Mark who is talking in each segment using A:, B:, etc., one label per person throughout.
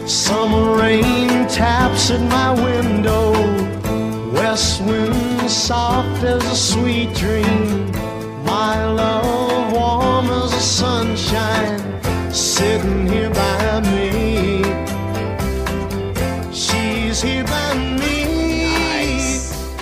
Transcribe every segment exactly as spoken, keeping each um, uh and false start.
A: Summer rain taps at my window, west wind soft as a sweet dream. My love warm as the sunshine, sitting here by me. She's here by me.
B: Nice.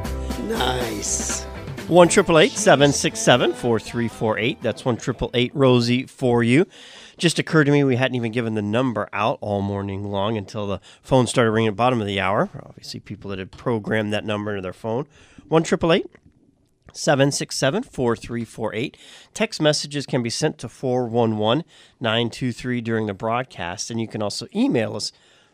B: Nice.
C: one triple eight seven six seven four three four eight. That's one triple eight Rosie for you. Just occurred to me we hadn't even given the number out all morning long until the phone started ringing at the bottom of the hour. Obviously, people that had programmed that number into their phone. one triple eight seven six seven four three four eight. Text messages can be sent to four one one nine two three during the broadcast, and you can also email us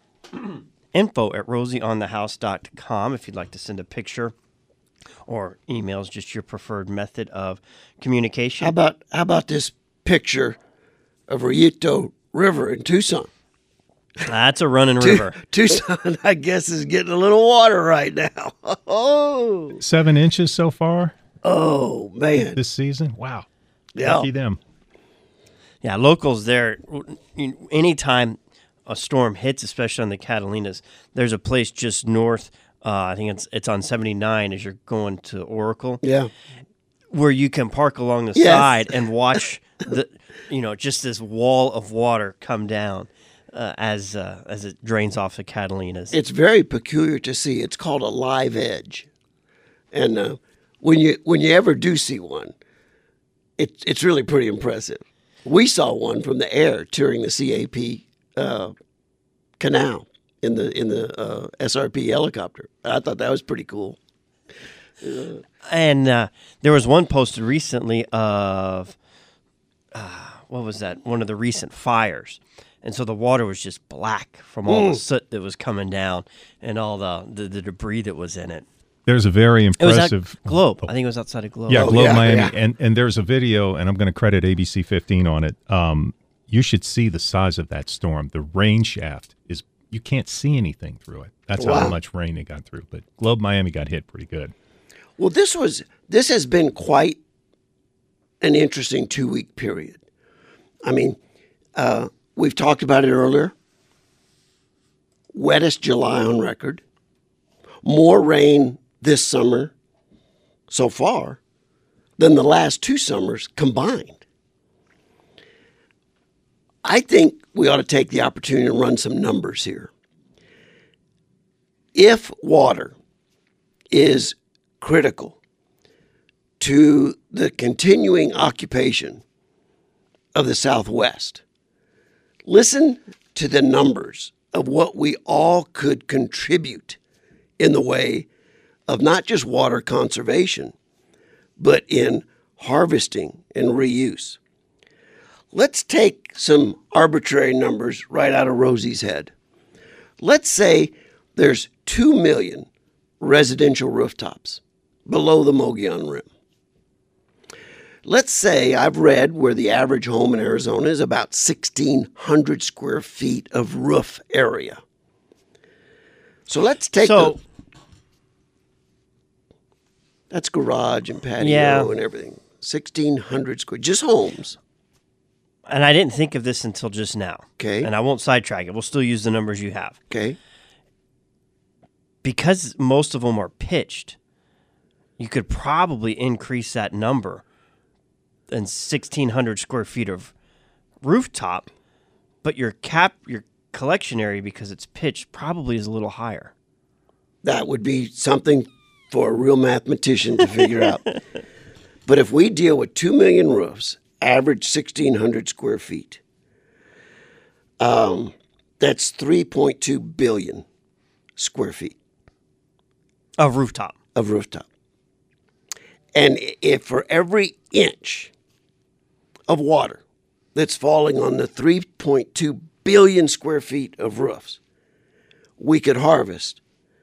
C: info at rosie on the house dot com if you'd like to send a picture or email is just your preferred method of communication.
B: How about how about this picture of Rillito River in Tucson?
C: That's a running river.
B: Tucson, I guess, is getting a little water right now. Oh,
D: Seven inches so far
B: oh man.
D: this season. Wow.
B: Yeah.
D: Lucky them.
C: Yeah, locals there, anytime a storm hits, especially on the Catalinas, there's a place just north, uh, I think it's it's on seventy-nine as you're going to Oracle,
B: Yeah.
C: where you can park along the
B: Yes.
C: side and watch the, you know, just this wall of water come down uh, as uh, as it drains off the Catalinas.
B: It's very peculiar to see. It's called a live edge, and uh, when you when you ever do see one, it, it's really pretty impressive. We saw one from the air touring the C A P uh, canal in the in the uh, S R P helicopter. I thought that was pretty cool. Uh,
C: And uh, there was one posted recently of, uh, what was that? One of the recent fires. And so the water was just black from all
B: Mm.
C: the soot that was coming down and all the, the, the debris that was in it.
D: There's a very
C: It was at
D: impressive
C: Globe. I think it was outside of Globe.
D: Yeah,
B: Oh,
D: Globe
B: yeah,
D: Miami,
B: yeah.
D: and and there's a video, and I'm going to credit A B C fifteen on it. Um, you should see the size of that storm. The rain shaft is you can't see anything through it. That's
B: Wow.
D: how much rain it got through. But Globe Miami got hit pretty good.
B: Well, this was this has been quite an interesting two week period. I mean, uh, we've talked about it earlier. Wettest July on record. More rain this summer so far than the last two summers combined. I think we ought to take the opportunity to run some numbers here. If water is critical to the continuing occupation of the Southwest, listen to the numbers of what we all could contribute in the way of not just water conservation, but in harvesting and reuse. Let's take some arbitrary numbers right out of Rosie's head. Let's say there's two million residential rooftops below the Mogollon Rim. Let's say I've read where the average home in Arizona is about sixteen hundred square feet of roof area. So let's take
C: So-
B: the, that's garage and patio
C: Yeah.
B: and everything. sixteen hundred square, just homes.
C: And I didn't think of this until just now.
B: Okay.
C: And I won't sidetrack it. We'll still use the numbers you have.
B: Okay.
C: Because most of them are pitched, you could probably increase that number than sixteen hundred square feet of rooftop, but your cap, your collection area, because it's pitched, probably is a little higher.
B: That would be something for a real mathematician to figure out. But if we deal with two million roofs, average sixteen hundred square feet, um, that's three point two billion square feet
C: A rooftop.
B: of rooftop. And if for every inch of water that's falling on the three point two billion square feet of roofs, we could harvest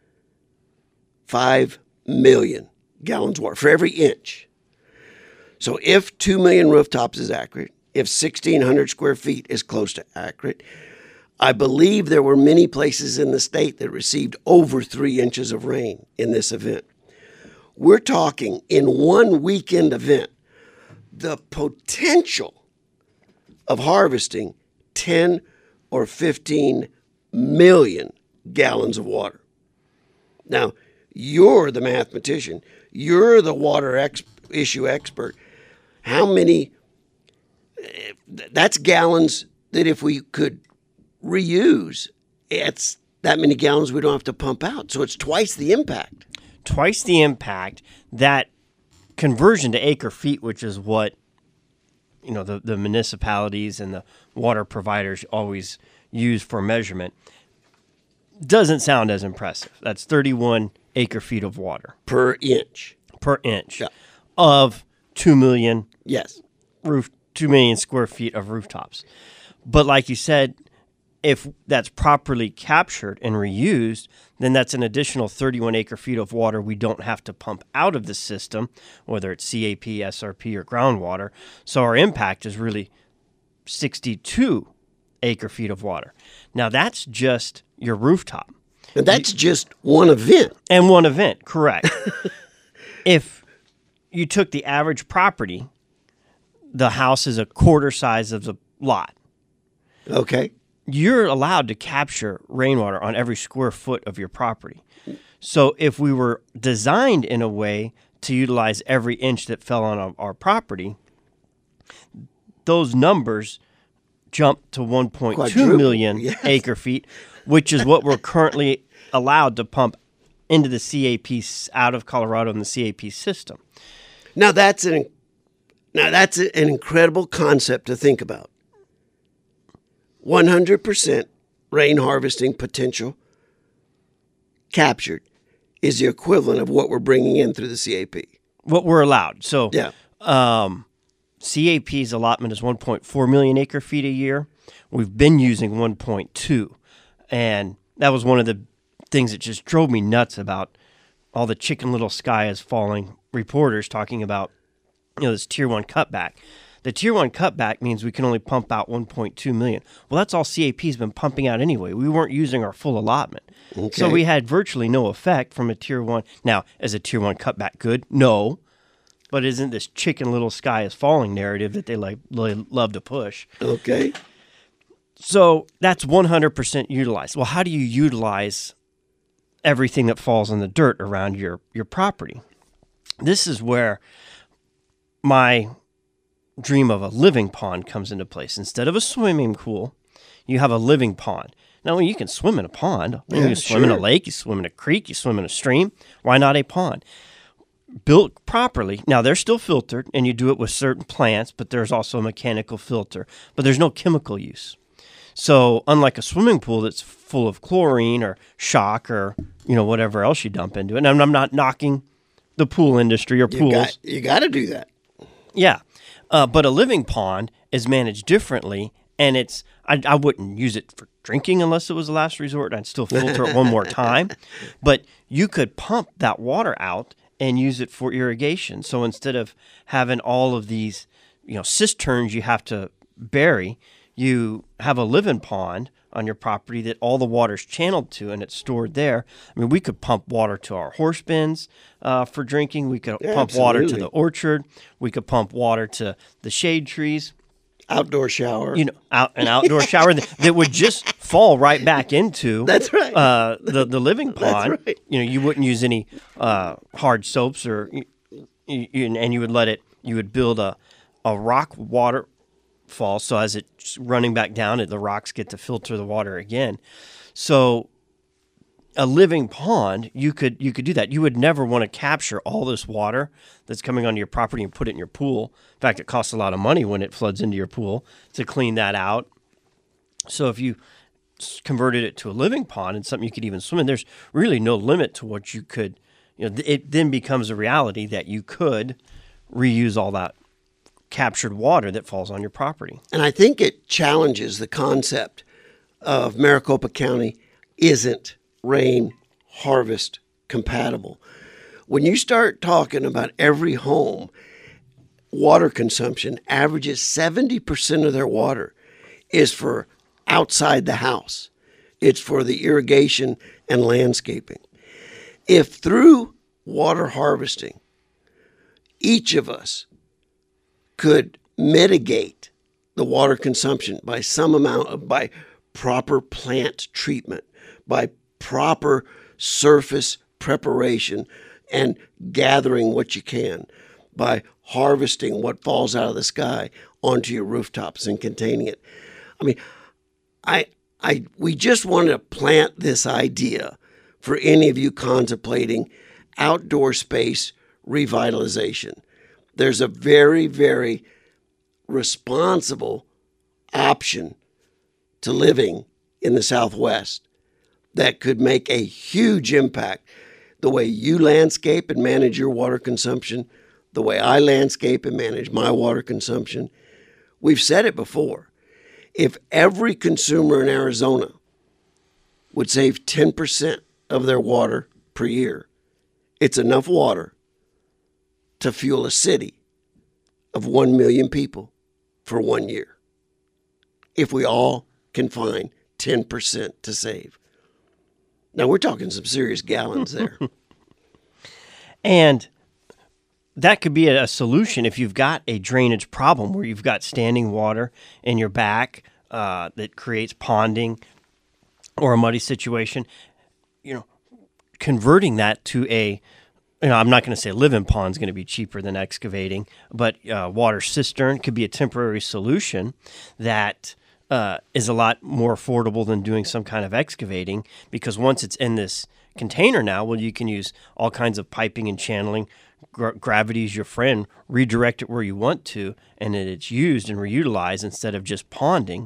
B: five million gallons of water for every inch. So if two million rooftops is accurate, if sixteen hundred square feet is close to accurate, I believe there were many places in the state that received over three inches of rain in this event. We're talking in one weekend event, the potential of harvesting ten or fifteen million gallons of water. Now, you're the mathematician. You're the water ex- issue expert. How many, that's gallons that if we could reuse, it's that many gallons we don't have to pump out. So it's twice the impact.
C: Twice the impact. That conversion to acre feet, which is what, you know, the, the municipalities and the water providers always use for measurement, doesn't sound as impressive. That's thirty-one acre feet of water
B: Per inch.
C: per inch
B: Yeah.
C: of two million
B: Yes.
C: roof, two million square feet of rooftops. But like you said, if that's properly captured and reused, then that's an additional thirty-one acre feet of water we don't have to pump out of the system, whether it's C A P, S R P, or groundwater. So our impact is really sixty-two acre feet of water. Now that's just your rooftop.
B: And that's just one event.
C: And one event, correct. If you took the average property, the house is a quarter size of the lot.
B: Okay.
C: You're allowed to capture rainwater on every square foot of your property. So if we were designed in a way to utilize every inch that fell on our, our property, those numbers jump to one point two
B: Quadruple,
C: million
B: yes.
C: acre feet, which is what we're currently allowed to pump into the C A P out of Colorado in the C A P system.
B: Now that's an now that's an incredible concept to think about. one hundred percent rain harvesting potential captured is the equivalent of what we're bringing in through the C A P.
C: What we're allowed. So
B: Yeah.
C: um, C A P's allotment is one point four million acre feet a year. We've been using one point two. And that was one of the things that just drove me nuts about all the Chicken Little sky is falling reporters talking about, you know, this tier one cutback. The tier one cutback means we can only pump out one point two million. Well, that's all C A P's been pumping out anyway. We weren't using our full allotment.
B: Okay.
C: So we had virtually no effect from a tier one. Now, is a tier one cutback good? No. But isn't this Chicken Little sky is falling narrative that they like really love to push?
B: Okay.
C: So that's one hundred percent utilized. Well, how do you utilize everything that falls in the dirt around your, your property? This is where my dream of a living pond comes into place. Instead of a swimming pool, you have a living pond. Now, you can swim in a pond.
B: Yeah,
C: you swim in a
B: sure.
C: lake, you swim in a creek, you swim in a stream. Why not a pond? Built properly. Now, they're still filtered, and you do it with certain plants, but there's also a mechanical filter. But there's no chemical use. So, unlike a swimming pool that's full of chlorine or shock or, you know, whatever else you dump into it, and I'm, I'm not knocking the pool industry or
B: You
C: pools.
B: got you got to do that.
C: Yeah. Uh, but a living pond is managed differently, and it's I, I wouldn't use it for drinking unless it was a last resort. I'd still filter it one more time. But you could pump that water out and use it for irrigation. So instead of having all of these, you know, cisterns you have to bury, you have a living pond on your property that all the water's channeled to and it's stored there. I mean, we could pump water to our horse bins uh, for drinking. We could
B: Yeah,
C: pump water to
B: absolutely.
C: the orchard. We could pump water to the shade trees.
B: Outdoor shower.
C: You know, out an outdoor shower that, that would just fall right back into
B: That's right.
C: uh, the the living pond.
B: right.
C: You know, you wouldn't use any uh, hard soaps or you, you, and you would let it. You would build a a rock waterfall, so as it's running back down, the rocks get to filter the water again. So a living pond, you could you could do that. You would never want to capture all this water that's coming onto your property and put it in your pool. In fact, it costs a lot of money when it floods into your pool to clean that out. So if you s- converted it to a living pond and something you could even swim in, there's really no limit to what you could. You know, th- it then becomes a reality that you could reuse all that captured water that falls on your property.
B: And I think it challenges the concept of Maricopa County isn't rain harvest compatible. When you start talking about every home, water consumption averages seventy percent of their water is for outside the house. It's for the irrigation and landscaping. If through water harvesting, each of us could mitigate the water consumption by some amount of, by proper plant treatment, by proper surface preparation and gathering what you can, by harvesting what falls out of the sky onto your rooftops and containing it. I mean, I, I, we just wanted to plant this idea for any of you contemplating outdoor space revitalization. There's a very, very responsible option to living in the Southwest that could make a huge impact the way you landscape and manage your water consumption, the way I landscape and manage my water consumption. We've said it before. If every consumer in Arizona would save ten percent of their water per year, it's enough water to fuel a city of one million people for one year. If we all can find ten percent to save. Now, we're talking some serious gallons there.
C: And that could be a solution if you've got a drainage problem where you've got standing water in your back uh, that creates ponding or a muddy situation. You know, converting that to a, you know, I'm not going to say live-in pond is going to be cheaper than excavating, but uh, water cistern could be a temporary solution that uh, is a lot more affordable than doing some kind of excavating, because once it's in this container now, well, you can use all kinds of piping and channeling. Gra- gravity is your friend. Redirect it where you want to, and then it's used and reutilized instead of just ponding.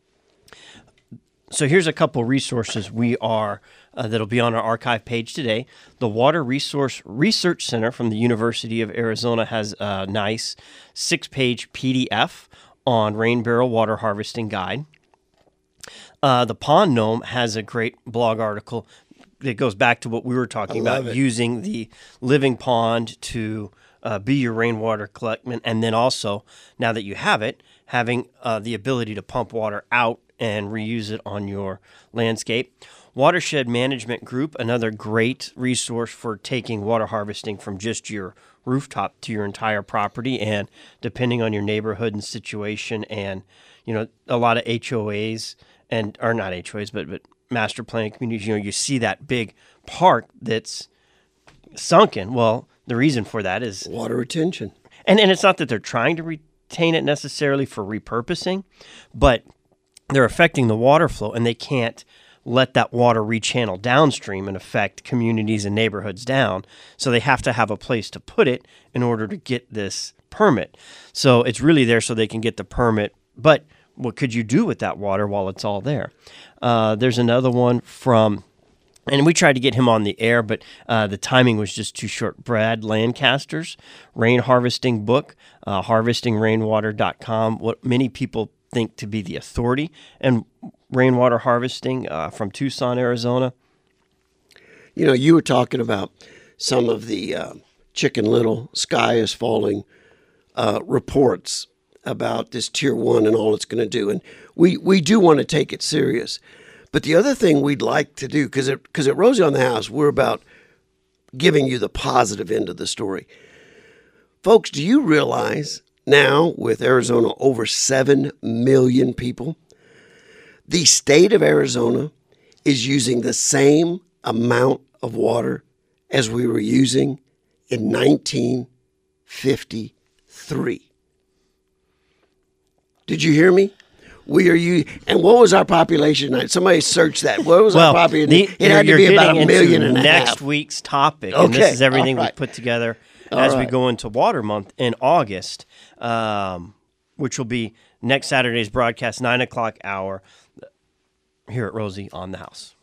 C: So here's a couple resources we are uh, that'll be on our archive page today. The Water Resource Research Center from the University of Arizona has a nice six-page P D F on rain barrel water harvesting guide. Uh, the Pond Gnome has a great blog article that goes back to what we were talking about,
B: it.
C: using the living pond to uh, be your rainwater collectment, and then also, now that you have it, having uh, the ability to pump water out and reuse it on your landscape. Watershed Management Group, another great resource for taking water harvesting from just your rooftop to your entire property, and depending on your neighborhood and situation, and you know, a lot of H O As and or not H O As, but but master plan communities, you know, you see that big park that's sunken. Well, the reason for that is
B: Water retention.
C: And and it's not that they're trying to retain it necessarily for repurposing, but they're affecting the water flow, and they can't let that water rechannel downstream and affect communities and neighborhoods down. So they have to have a place to put it in order to get this permit. So it's really there so they can get the permit. But what could you do with that water while it's all there? Uh, there's another one from, and we tried to get him on the air, but uh, the timing was just too short. Brad Lancaster's rain harvesting book, uh, harvesting rainwater dot com, what many people think to be the authority in rainwater harvesting uh, from Tucson, Arizona.
B: You know, you were talking about some of the uh, Chicken Little, sky is falling uh, reports about this tier one and all it's going to do. And we, we do want to take it serious. But the other thing we'd like to do, because it, because at Rosie on the House, we're about giving you the positive end of the story. Folks, do you realize now, with Arizona over seven million people, the state of Arizona is using the same amount of water as we were using in nineteen fifty-three. Did you hear me? We are you, and what was our population? Somebody search that. What was
C: well,
B: our population?
C: The,
B: it had to be about a million and a
C: next
B: half.
C: week's topic,
B: Okay.
C: and this is everything
B: All right.
C: we put together
B: All
C: as we
B: right.
C: go into Water Month in August, um, which will be next Saturday's broadcast, nine o'clock hour, here at Rosie on the House.